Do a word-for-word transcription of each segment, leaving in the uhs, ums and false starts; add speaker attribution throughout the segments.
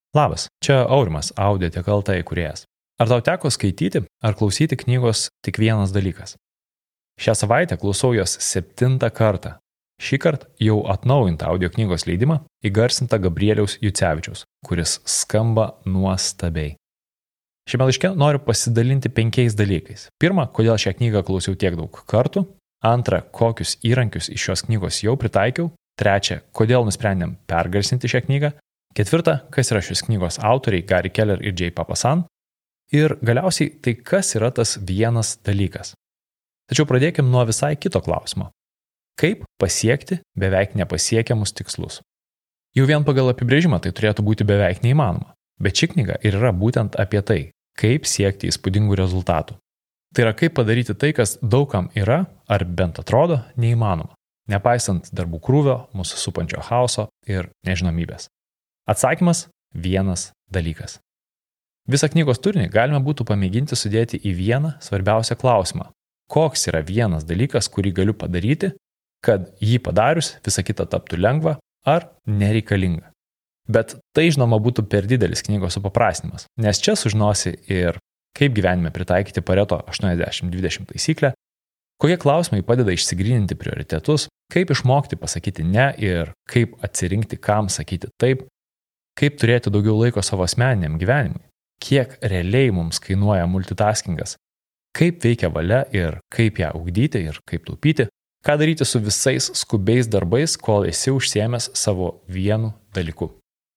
Speaker 1: Labas, čia Aurimas, Audiotek L T įkūrėjas. Ar tau teko skaityti ar klausyti knygos Tik vienas dalykas? Šią savaitę klausau jos septintą kartą. Šį kartą jau atnaujintą audio knygos leidimą įgarsinta Gabrieliaus Jucevičiaus, kuris skamba nuostabiai. Šiame laiške noriu pasidalinti penkiais dalykais. Pirma, kodėl šią knygą klausiau tiek daug kartų. Antra, kokius įrankius iš šios knygos jau pritaikiau. Trečia, kodėl nusprendėm pergarsinti šią knygą. Ketvirta, kas yra šios knygos autoriai Gary Keller ir Jay Papasan. Ir galiausiai, tai kas yra tas vienas dalykas. Tačiau pradėkim nuo visai kito klausimo. Kaip pasiekti beveik nepasiekiamus tikslus? Jau vien pagal apibrėžimą tai turėtų būti beveik neįmanoma. Bet ši knyga ir yra būtent apie tai, kaip siekti įspūdingų rezultatų. Tai yra kaip padaryti tai, kas daugam yra, ar bent atrodo, neįmanoma, nepaisant darbų krūvio, mūsų supančio chaoso ir nežinomybės. Atsakymas – vienas dalykas. Visą knygos turinį galima būtų pamėginti sudėti į vieną svarbiausią klausimą. Koks yra vienas dalykas, kurį galiu padaryti, kad jį padarius visa kita taptų lengva ar nereikalinga. Bet tai, žinoma, būtų per didelis knygos supaprastinimas, nes čia sužinosi ir kaip gyvenime pritaikyti Pareto aštuoniasdešimt dvidešimt taisyklę, kokie klausimai padeda išsigryninti prioritetus, kaip išmokti pasakyti ne ir kaip atsirinkti, kam sakyti taip, kaip turėti daugiau laiko savo asmeniniam gyvenimui, kiek realiai mums kainuoja multitaskingas, kaip veikia valia ir kaip ją ugdyti ir kaip taupyti, ką daryti su visais skubiais darbais, kol esi užsiėmęs savo vienu dalyku.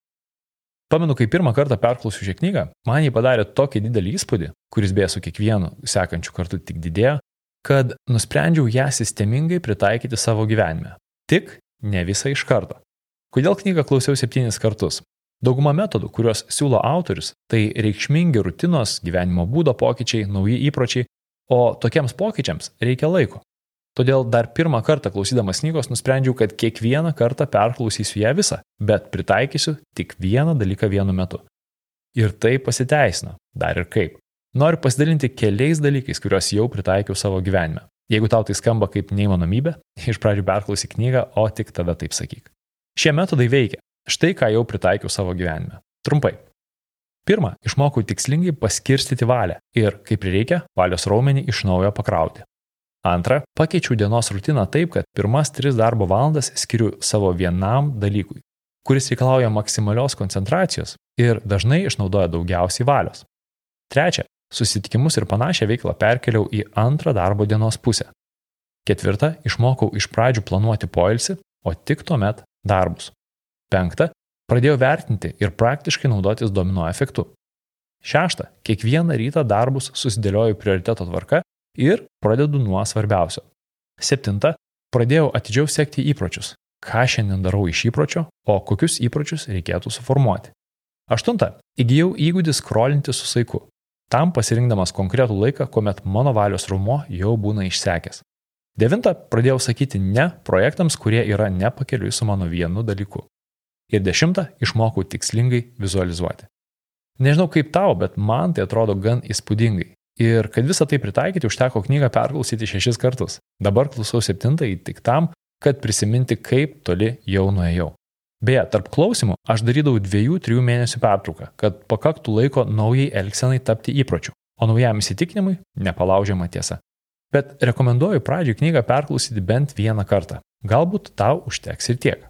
Speaker 1: Pamenu, kai pirmą kartą perklausiu šią knygą, man jį padarė tokį didelį įspūdį, kuris beje su kiekvienu sekančiu kartu tik didėjo, kad nusprendžiau ją sistemingai pritaikyti savo gyvenime. Tik ne visą iš karto. Kodėl knygą klausiau septynis kartus? Dauguma metodų, kuriuos siūlo autorius, tai reikšmingi rutinos, gyvenimo būdo pokyčiai, nauji įpročiai, o tokiems pokyčiams reikia laiko. Todėl dar pirmą kartą klausydamas knygos nusprendžiau, kad kiekvieną kartą perklausysiu ją visą, bet pritaikysiu tik vieną dalyką vienu metu. Ir tai pasiteisino, dar ir kaip. Noriu pasidalinti keliais dalykais, kuriuos jau pritaikiau savo gyvenime. Jeigu tau tai skamba kaip neįmanomybė, iš pradžių perklausyk knygą, o tik tada taip sakyk. Šie metodai veikia. Štai ką jau pritaikiau savo gyvenime. Trumpai. Pirma, išmokau tikslingai paskirstyti valią ir, kaip prireikia, valios raumenį iš naujo pakrauti. Antra, pakeičiau dienos rutiną taip, kad pirmas tris darbo valandas skiriu savo vienam dalykui, kuris reikalauja maksimalios koncentracijos ir dažnai išnaudoja daugiausiai valios. Trečia, susitikimus ir panašią veiklą perkeliau į antrą darbo dienos pusę. Ketvirta, išmokau iš pradžių planuoti poilsį, o tik tuomet darbus. Penkta, pradėjau vertinti ir praktiškai naudotis domino efektu. Šešta, kiekvieną rytą darbus susidėlioju prioriteto tvarka ir pradedu nuo svarbiausio. Septinta, pradėjau atidžiau sekti įpročius. Ką šiandien darau iš įpročio, o kokius įpročius reikėtų suformuoti. Aštunta, įgijau įgūdį skrolinti su saiku. Tam pasirinkdamas konkretų laiką, kuomet mano valios raumuo jau būna išsekęs. Devinta, pradėjau sakyti ne projektams, kurie yra nepakeliui su mano vienu dalyku. Ir dešimta, išmokau tikslingai vizualizuoti. Nežinau kaip tau, bet man tai atrodo gan įspūdingai. Ir kad visą tai pritaikyti, užteko knygą perklausyti šešis kartus. Dabar klausau septintąjį tik tam, kad prisiminti, kaip toli jau nuėjau. Beje, tarp klausimų aš darydavau dviejų, trijų mėnesių pertrauką, kad pakaktų laiko naujai elgsenai tapti įpročiu, o naujam įsitikinimui nepalaužiama tiesa. Bet rekomenduoju pradžiai knygą perklausyti bent vieną kartą. Galbūt tau užteks ir tiek.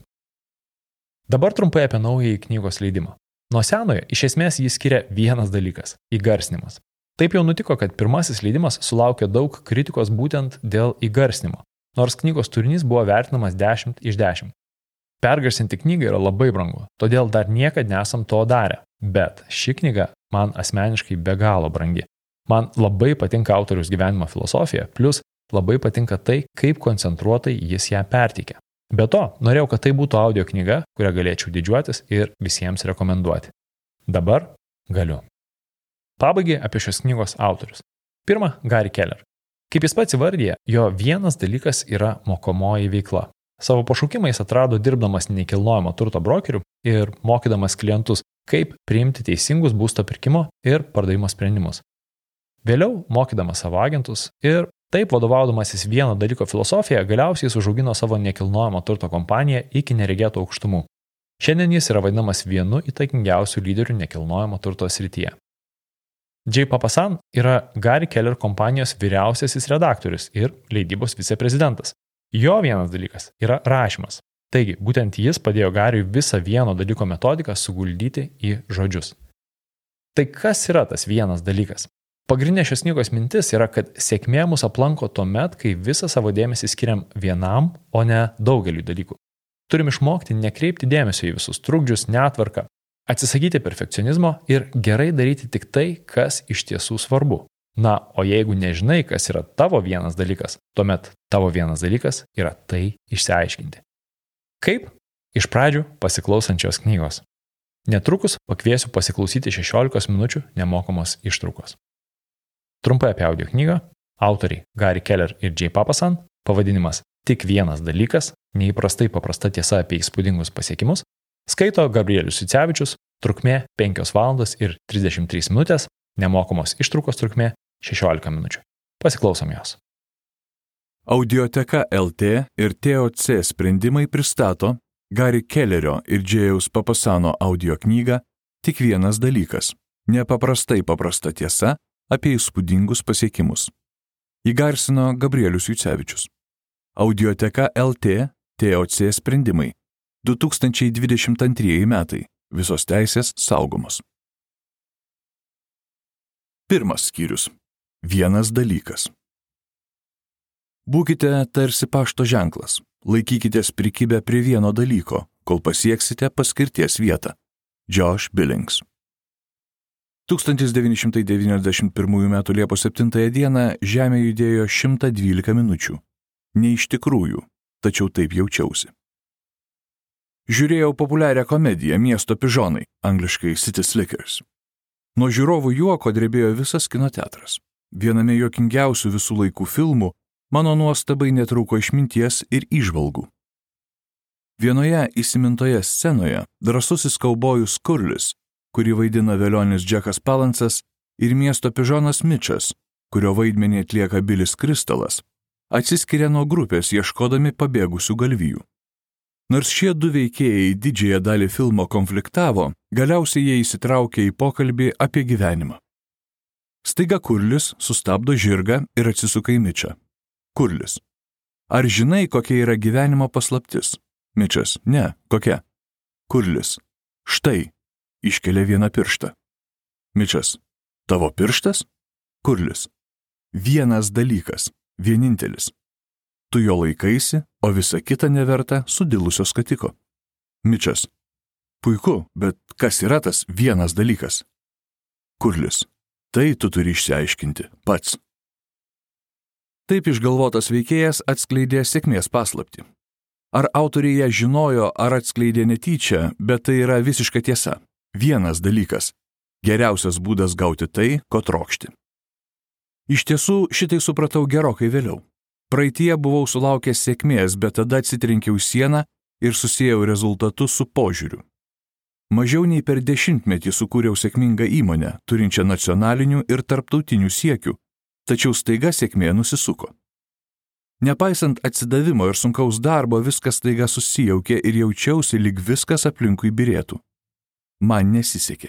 Speaker 1: Dabar trumpai apie naująjį knygos leidimą. Nuo senojo iš esmės jį skiria vienas dalykas – įgarsinimas. Taip jau nutiko, kad pirmasis leidimas sulaukė daug kritikos būtent dėl įgarsinimo, nors knygos turinys buvo vertinamas dešimt iš dešimt. Pergarsinti knygą yra labai brangu, todėl dar niekad nesam to darę, bet ši knyga man asmeniškai be galo brangi. Man labai patinka autoriaus gyvenimo filosofija, plus labai patinka tai, kaip koncentruotai jis ją perteikia. Be to, norėjau, kad tai būtų audio knyga, kurią galėčiau didžiuotis ir visiems rekomenduoti. Dabar galiu. Pabaigai apie šios knygos autorius. Pirma, Gary Keller. Kaip jis pats įvardyja, jo vienas dalykas yra mokomoji veikla. Savo pašaukimą jis atrado dirbdamas nekilnojamo turto brokeriu ir mokydamas klientus, kaip priimti teisingus būsto pirkimo ir pardavimo sprendimus. Vėliau mokydamas savo agentus ir taip vadovaudamasis vieno dalyko filosofija, galiausiai jis užaugino savo nekilnojamo turto kompaniją iki neregėtų aukštumų. Šiandien jis yra vadinamas vienu įtakingiausių lyderių nekilnojamo turto srityje. Jay Papasan yra Gary Keller kompanijos vyriausiasis redaktorius ir leidybos viceprezidentas. Jo vienas dalykas yra rašymas. Taigi, būtent jis padėjo Garyui visą vieno dalyko metodiką suguldyti į žodžius. Tai kas yra tas vienas dalykas? Pagrindinė šios knygos mintis yra, kad sėkmė mus aplanko tuomet, kai visą savo dėmesį skiriam vienam, o ne daugeliu dalykų. Turim išmokti nekreipti dėmesio į visus trukdžius, netvarką, atsisakyti perfekcionizmo ir gerai daryti tik tai, kas iš tiesų svarbu. Na, o jeigu nežinai, kas yra tavo vienas dalykas, tuomet tavo vienas dalykas yra tai išsiaiškinti. Kaip? Iš pradžių pasiklausančios knygos. Netrukus pakviesiu pasiklausyti šešiolikos minučių nemokamos ištraukos. Trumpai apie audio knygą, autoriai Gary Keller ir Jay Papasan, pavadinimas Tik vienas dalykas, neįprastai paprasta tiesa apie įspūdingus pasiekimus, skaito Gabrielius Jucevičius, trukmė penkios valandos ir trisdešimt trys minutės, nemokamos ištraukos trukmė šešiolika minučių. Pasiklausom jos.
Speaker 2: Audioteka L T ir T O C sprendimai pristato Gary Kellerio ir Jayaus Papasano audio knygą Tik vienas dalykas, nepaprastai paprasta tiesa apie įspūdingus pasiekimus. Įgarsino Gabrielius Jucevičius. Audioteka L T, T O C sprendimai. du tūkstančiai dvidešimt antrieji metai. Visos teisės saugomos. Pirmas skyrius. Vienas dalykas. Būkite tarsi pašto ženklas. Laikykitės prikibę prie vieno dalyko, kol pasieksite paskirties vietą. Josh Billings. tūkstantis devyni šimtai devyniasdešimt pirmųjų metų Liepos septintąją dieną Žemė judėjo šimtą dvylika minučių. Ne iš tikrųjų, tačiau taip jaučiausi. Žiūrėjau populiarią komediją Miesto pižonai, angliškai City Slickers. Nuo žiūrovų juoko drebėjo visas kino teatras. Viename juokingiausių visų laikų filmų mano nuostabai netrūko išminties ir įžvalgų. Vienoje įsimintoje scenoje drąsusis kaubojus Kurlis, kurį vaidina velionis Džekas Palancas, ir miesto pižonas Mitchas, kurio vaidmenį atlieka Bilis Kristalas, atsiskiria nuo grupės ieškodami pabėgusių galvijų. Nors šie du veikėjai didžiąją dalį filmo konfliktavo, galiausiai jie įsitraukė į pokalbį apie gyvenimą. Staiga Kurlis sustabdo žirgą ir atsisuka į Mitchą. Kurlis. Ar žinai, kokia yra gyvenimo paslaptis? Mitchas. Ne, kokia? Kurlis. Štai. Iškelia vieną pirštą. Mitchas. Tavo pirštas? Kurlis. Vienas dalykas. Vienintelis. Tu jo laikaisi, o visa kita neverta sudilusio skatiko. Mitchas. Puiku, bet kas yra tas vienas dalykas? Kurlis. Tai tu turi išsiaiškinti pats. Taip išgalvotas veikėjas atskleidė sėkmės paslaptį. Ar autoriai ją žinojo, ar atskleidė netyčia, bet tai yra visiška tiesa. Vienas dalykas. Geriausias būdas gauti tai, ko trokšti. Iš tiesų, šitai supratau gerokai vėliau. Praeitie buvau sulaukęs sėkmės, bet tada atsitrenkiau sieną ir susiejau rezultatus su požiūriu. Mažiau nei per dešimtmetį sukūriau sėkmingą įmonę, turinčią nacionalinių ir tarptautinių siekių, tačiau staiga sėkmė nusisuko. Nepaisant atsidavimo ir sunkaus darbo, viskas staiga susijaukė ir jaučiausi, lyg viskas aplinkui byrėtų. Man nesisekė.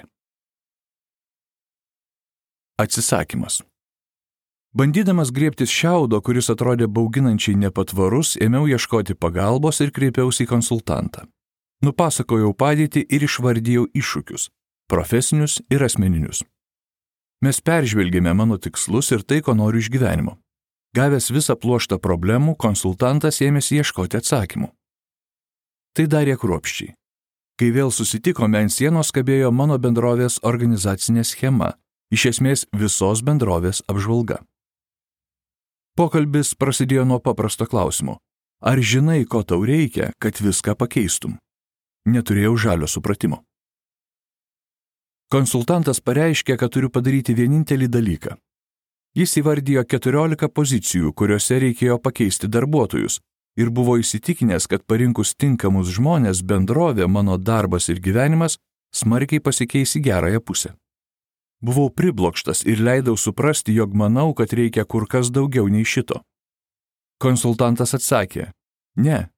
Speaker 2: Atsisakymas. Bandydamas griebtis šiaudo, kuris atrodė bauginančiai nepatvarus, ėmiau ieškoti pagalbos ir kreipiausi į konsultantą. Nupasakojau padėtį ir išvardijau iššūkius – profesinius ir asmeninius. Mes peržvelgėme mano tikslus ir tai, ko noriu iš gyvenimo. Gavęs visą pluoštą problemų, konsultantas ėmėsi ieškoti atsakymų. Tai darė kruopščiai. Kai vėl susitikome, ant sienos kabėjo mano bendrovės organizacinė schema, iš esmės visos bendrovės apžvalga. Pokalbis prasidėjo nuo paprasto klausimo. Ar žinai, ko tau reikia, kad viską pakeistum? Neturėjau žalio supratimo. Konsultantas pareiškė, kad turiu padaryti vienintelį dalyką. Jis įvardijo keturiolika pozicijų, kuriuose reikėjo pakeisti darbuotojus, ir buvo įsitikinęs, kad parinkus tinkamus žmonės bendrovė, mano darbas ir gyvenimas smarkiai pasikeis į gerąją pusę. Buvau priblokštas ir leidau suprasti, jog manau, kad reikia kur kas daugiau nei šito. Konsultantas atsakė, ne,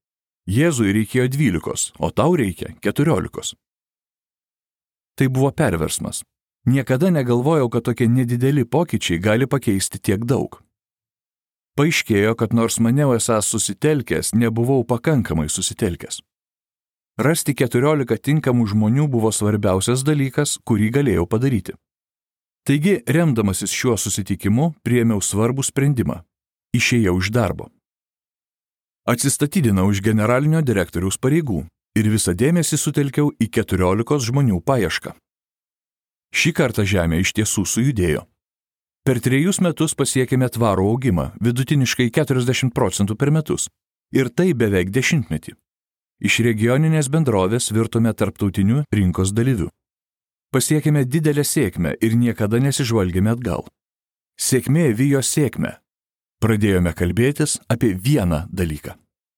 Speaker 2: Jėzui reikėjo dvylikos, o tau reikia keturiolikos. Tai buvo perversmas. Niekada negalvojau, kad tokie nedideli pokyčiai gali pakeisti tiek daug. Paaiškėjo, kad nors maniau esąs susitelkęs, nebuvau pakankamai susitelkęs. Rasti keturiolika tinkamų žmonių buvo svarbiausias dalykas, kurį galėjau padaryti. Taigi, remdamasis šiuo susitikimu, priėmiau svarbų sprendimą. Išėjau iš darbo. Atsistatydinau iš generalinio direktoriaus pareigų ir visą dėmesį sutelkiau į keturiolikos žmonių paiešką. Šį kartą žemė iš tiesų sujudėjo. Per trejus metus pasiekėme tvarų augimą, vidutiniškai keturiasdešimt procentų per metus. Ir tai beveik dešimtmetį. Iš regioninės bendrovės virtome tarptautiniu rinkos dalyviu. Pasiekėme didelę sėkmę ir niekada nesižvalgėme atgal. Sėkmė vijo sėkmę. Pradėjome kalbėtis apie vieną dalyką.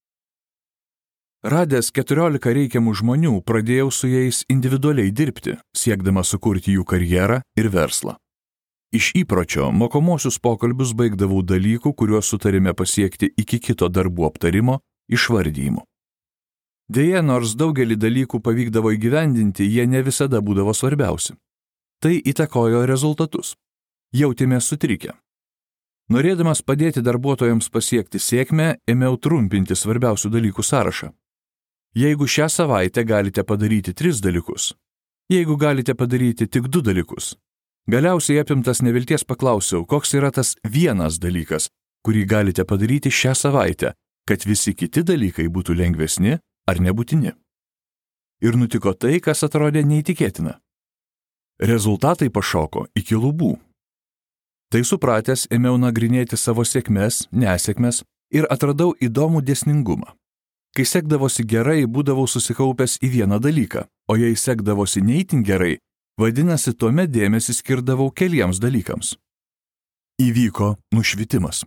Speaker 2: Radęs keturiolika reikiamų žmonių, pradėjau su jais individualiai dirbti, siekdama sukurti jų karjerą ir verslą. Iš įpročio mokomosius pokalbius baigdavau dalykų, kuriuos sutarėme pasiekti iki kito darbų aptarimo, išvardyjimo. Deja, nors daugelį dalykų pavykdavo įgyvendinti, jie ne visada būdavo svarbiausi. Tai įtakojo rezultatus. Jautėme sutrikę. Norėdamas padėti darbuotojams pasiekti sėkmę, ėmiau trumpinti svarbiausių dalykų sąrašą. Jeigu šią savaitę galite padaryti tris dalykus, jeigu galite padaryti tik du dalykus, galiausiai apimtas nevilties paklausiau, koks yra tas vienas dalykas, kurį galite padaryti šią savaitę, kad visi kiti dalykai būtų lengvesni ar nebūtini. Ir nutiko tai, kas atrodė neįtikėtina. Rezultatai pašoko iki lubų. Tai supratęs, ėmiau nagrinėti savo sėkmes, nesėkmes ir atradau įdomų dėsningumą. Kai sekdavosi gerai, būdavau susikaupęs į vieną dalyką, o jei sekdavosi neįtin gerai, vadinasi, tuomet dėmesį skirdavau keliems dalykams. Įvyko nušvitimas.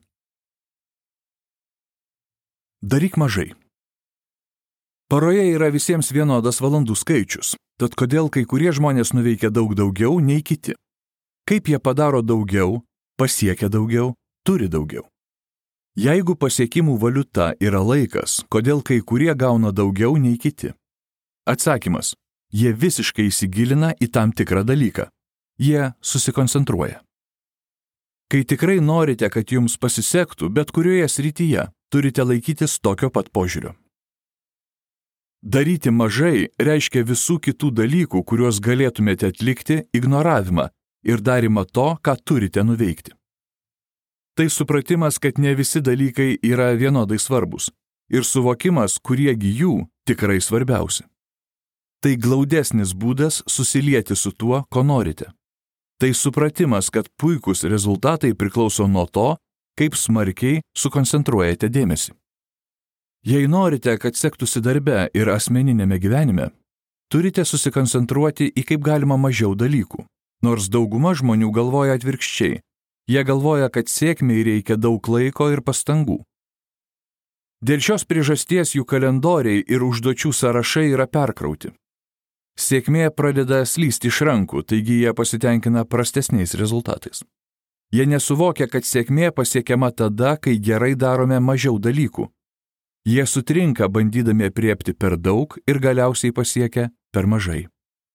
Speaker 2: Daryk mažai. Paroje yra visiems vienodas valandų skaičius, tad kodėl kai kurie žmonės nuveikia daug daugiau nei kiti? Kaip jie padaro daugiau, pasiekia daugiau, turi daugiau? Jeigu pasiekimų valiuta yra laikas, kodėl kai kurie gauna daugiau nei kiti? Atsakymas – jie visiškai įsigilina į tam tikrą dalyką. Jie susikoncentruoja. Kai tikrai norite, kad jums pasisektų, bet kurioje srityje, turite laikytis tokio pat požiūrio. Daryti mažai reiškia visų kitų dalykų, kuriuos galėtumėte atlikti, ignoravimą ir darimą to, ką turite nuveikti. Tai supratimas, kad ne visi dalykai yra vienodai svarbus ir suvokimas, kuriegi jų tikrai svarbiausi. Tai glaudesnis būdas susilieti su tuo, ko norite. Tai supratimas, kad puikūs rezultatai priklauso nuo to, kaip smarkiai sukoncentruojate dėmesį. Jei norite, kad sektųsi darbe ir asmeninėme gyvenime, turite susikoncentruoti į kaip galima mažiau dalykų, nors dauguma žmonių galvoja atvirkščiai. Jie galvoja, kad sėkmei reikia daug laiko ir pastangų. Dėl šios priežasties jų kalendoriai ir užduočių sąrašai yra perkrauti. Sėkmė pradeda slysti iš rankų, taigi jie pasitenkina prastesniais rezultatais. Jie nesuvokia, kad sėkmė pasiekiama tada, kai gerai darome mažiau dalykų. Jie sutrinka, bandydami apriepti per daug ir galiausiai pasiekia per mažai.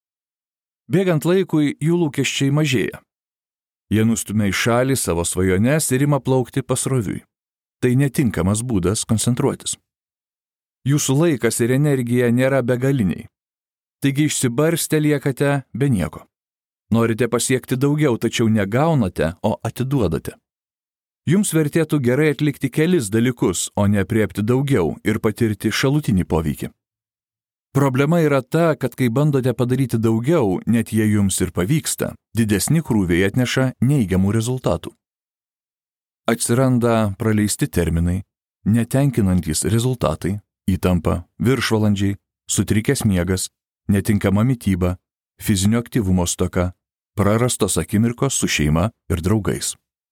Speaker 2: Bėgant laikui, jų lūkesčiai mažėja. Jie nustumia į šalį savo svajones ir ima plaukti pasroviui. Tai netinkamas būdas koncentruotis. Jūsų laikas ir energija nėra begaliniai. Taigi išsibarstę liekate be nieko. Norite pasiekti daugiau, tačiau negaunate, o atiduodate. Jums vertėtų gerai atlikti kelis dalykus, o ne apriepti daugiau ir patirti šalutinį poveikį. Problema yra ta, kad kai bandote padaryti daugiau, net jei jums ir pavyksta, didesni krūviai atneša neigiamų rezultatų. Atsiranda praleisti terminai, netenkinantys rezultatai, įtampa, viršvalandžiai, sutrikęs miegas, netinkama mityba, fizinio aktyvumo stoka, prarastos akimirkos su šeima ir draugais.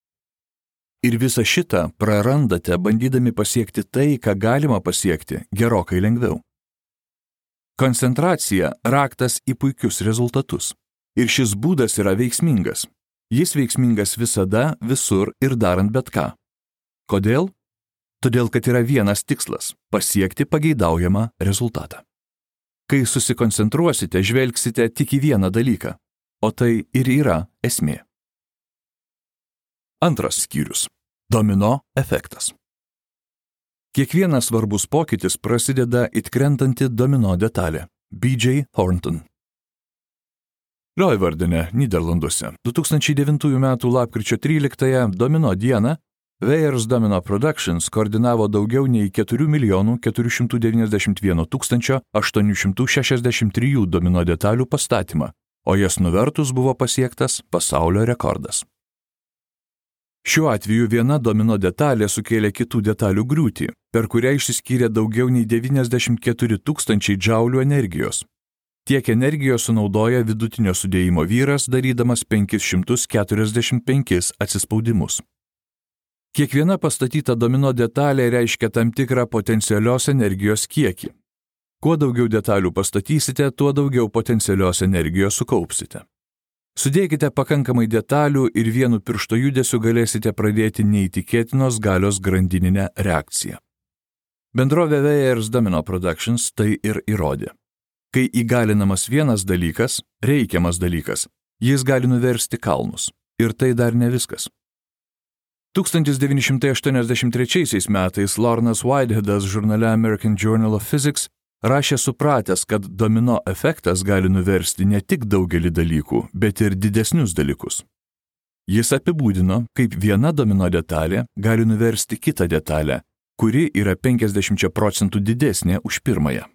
Speaker 2: Ir visą šitą prarandate, bandydami pasiekti tai, ką galima pasiekti gerokai lengviau. Koncentracija – raktas į puikius rezultatus. Ir šis būdas yra veiksmingas. Jis veiksmingas visada, visur ir darant bet ką. Kodėl? Todėl, kad yra vienas tikslas – pasiekti pageidaujamą rezultatą. Kai susikoncentruosite, žvelgsite tik į vieną dalyką, o tai ir yra esmė. Antras skyrius – domino efektas. Kiekvienas svarbus pokytis prasideda it krentanti domino detalė – B J Thornton. Leeuwardene, Nyderlanduose, du tūkstančiai devintųjų metų lapkričio tryliktąją domino dieną Weyers Domino Productions koordinavo daugiau nei keturi milijonai keturi šimtai devyniasdešimt vienas tūkstantis aštuoni šimtai šešiasdešimt trys domino detalių pastatymą, o jas nuvertus buvo pasiektas pasaulio rekordas. Šiuo atveju viena domino detalė sukėlė kitų detalių griūtį, per kurią išsiskyrė daugiau nei devyniasdešimt keturi tūkstančiai džaulių energijos. Tiek energijos sunaudoja vidutinio sudėjimo vyras, darydamas penkis šimtus keturiasdešimt penkis atsispaudimus. Kiekviena pastatyta domino detalė reiškia tam tikrą potencialios energijos kiekį. Kuo daugiau detalių pastatysite, tuo daugiau potencialios energijos sukaupsite. Sudėkite pakankamai detalių ir vienu piršto judesiu galėsite pradėti neįtikėtinos galios grandininę reakciją. Bendrovė Weyers Domino Productions tai ir įrodė. Kai įgalinamas vienas dalykas, reikiamas dalykas, jis gali nuversti kalnus. Ir tai dar ne viskas. tūkstantis devyni šimtai aštuoniasdešimt trečiaisiais metais Lornas Whiteheadas žurnale American Journal of Physics rašė supratęs, kad domino efektas gali nuversti ne tik daugelį dalykų, bet ir didesnius dalykus. Jis apibūdino, kaip viena domino detalė gali nuversti kitą detalę, kuri yra penkiasdešimt procentų didesnė už pirmąją.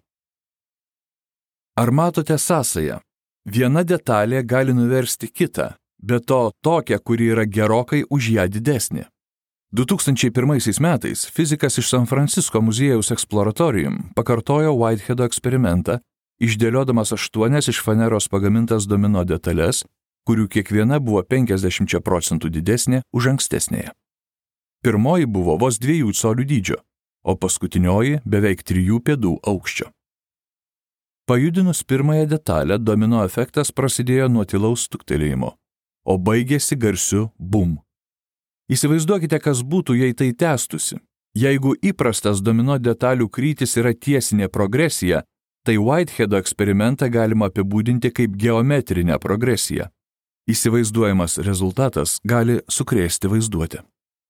Speaker 2: Ar matote sąsają? Viena detalė gali nuversti kitą, bet to tokią, kuri yra gerokai už ją didesnė. du tūkstančiai pirmaisiais metais fizikas iš San Francisco muziejaus Exploratorium pakartojo Whiteheado eksperimentą, išdėliodamas aštuonias iš faneros pagamintas domino detales, kurių kiekviena buvo penkiasdešimt procentų didesnė už ankstesnėje. Pirmoji buvo vos dviejų colių dydžio, o paskutinioji beveik trijų pėdų aukščio. Pajudinus pirmąją detalę, domino efektas prasidėjo nuo tylaus stuktelėjimo, o baigėsi garsiu bum. Įsivaizduokite, kas būtų, jei tai tęstusi. Jeigu įprastas domino detalių krytis yra tiesinė progresija, tai Whiteheado eksperimentą galima apibūdinti kaip geometrinę progresiją. Įsivaizduojamas rezultatas gali sukrėsti vaizduotę.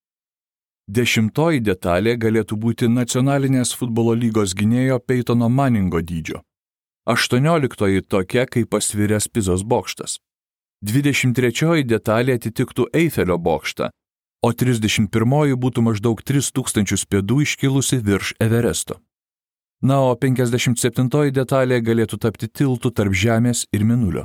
Speaker 2: Dešimtoji detalė galėtų būti nacionalinės futbolo lygos gynėjo Peytono Manningo dydžio. Aštuonioliktoji tokia kaip pasviręs Pizos bokštas. Dvidešimt trečioji detalė atitiktų Eifelio bokštą, o trisdešimt pirmoji būtų maždaug tris tūkstančius pėdų iškilusi virš Everesto. Na, o penkiasdešimt septintoji detalė galėtų tapti tiltu tarp Žemės ir Mėnulio.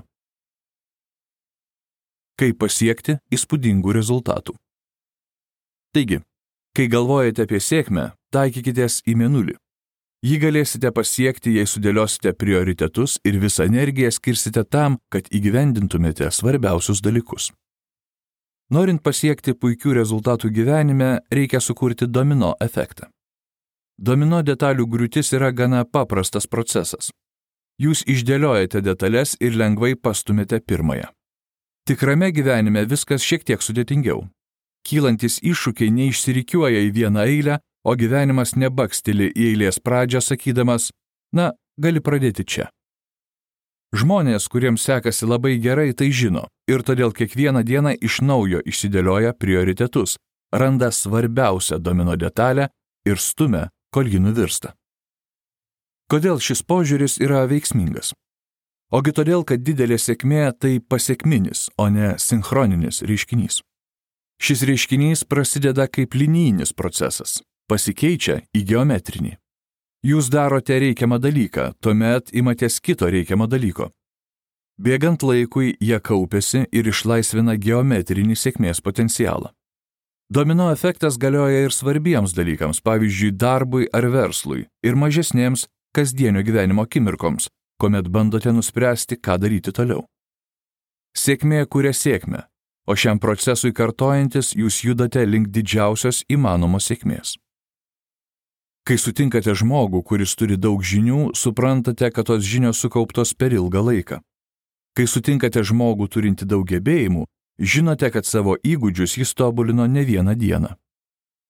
Speaker 2: Kaip pasiekti įspūdingų rezultatų? Taigi, kai galvojate apie sėkmę, taikykitės į Mėnulį. Jį galėsite pasiekti, jei sudėliosite prioritetus ir visą energiją skirsite tam, kad įgyvendintumėte svarbiausius dalykus. Norint pasiekti puikių rezultatų gyvenime, reikia sukurti domino efektą. Domino detalių griūtis yra gana paprastas procesas. Jūs išdėliojate detalės ir lengvai pastumėte pirmąją. Tikrame gyvenime viskas šiek tiek sudėtingiau. Kylantis iššūkiai neišsirikiuoja į vieną eilę, o gyvenimas nebaksteli į eilės pradžią sakydamas, na, gali pradėti čia. Žmonės, kuriems sekasi labai gerai, tai žino ir todėl kiekvieną dieną iš naujo išsidėlioja prioritetus, randa svarbiausią domino detalę ir stumia, kol ji nuvirsta. Kodėl šis požiūris yra veiksmingas? Ogi todėl, kad didelė sėkmė tai pasekminis, o ne sinchroninis reiškinys. Šis reiškinys prasideda kaip linijinis procesas, pasikeičia į geometrinį. Jūs darote reikiamą dalyką, tuomet imatės kito reikiamo dalyko. Bėgant laikui, jie kaupiasi ir išlaisvina geometrinį sėkmės potencialą. Domino efektas galioja ir svarbiems dalykams, pavyzdžiui, darbui ar verslui, ir mažesnėms kasdienio gyvenimo akimirkoms, kuomet bandote nuspręsti, ką daryti toliau. Sėkmė kuria sėkmę, o šiam procesui kartojantis jūs judate link didžiausios įmanomos sėkmės. Kai sutinkate žmogų, kuris turi daug žinių, suprantate, kad tos žinios sukauptos per ilgą laiką. Kai sutinkate žmogų turinti daug gebėjimų, žinote, kad savo įgūdžius jis tobulino ne vieną dieną.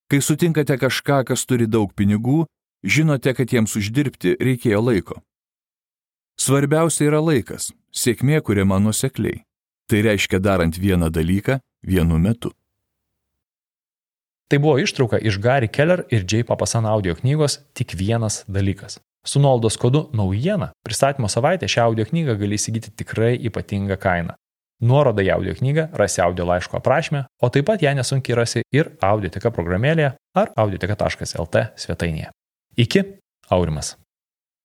Speaker 2: Kai sutinkate kažką, kas turi daug pinigų, žinote, kad jiems uždirbti reikėjo laiko. Svarbiausia yra laikas, sėkmė kuriama nuosekliai. Tai reiškia darant vieną dalyką vienu metu.
Speaker 1: Tai buvo ištrauka iš Gary Keller ir Jay Papasan audio knygos Tik vienas dalykas. Su nuolaidos kodu naujiena pristatymo savaitę šią audio knygą gali įsigyti tikrai ypatingą kainą. Nuorodą į audio knygą rasi audio laiško aprašyme, o taip pat ją nesunkiai rasi ir Audioteka programėlėje ar audioteka taškas lt svetainėje. Iki, Aurimas.